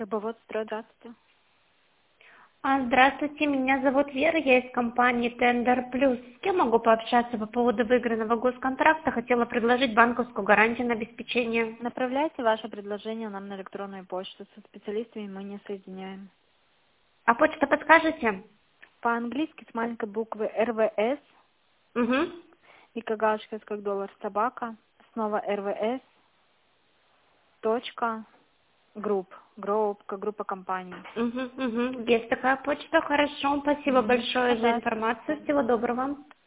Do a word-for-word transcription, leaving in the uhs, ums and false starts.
Рыбоводство, здравствуйте. А, Здравствуйте, меня зовут Вера, я из компании Тендер Плюс. С кем могу пообщаться по поводу выигранного госконтракта? Хотела предложить банковскую гарантию на обеспечение. Направляйте ваше предложение нам на электронную почту. Со специалистами мы не соединяем. А почта подскажете? По-английски с маленькой буквы эр вэ эс Угу. и как галочка, как доллар собака, снова эр вэ эс, точка, групп, групп, как группа компаний. Угу, угу. Есть такая почта, хорошо. Спасибо Мгм. большое за Пожалуйста. информацию. Всего доброго.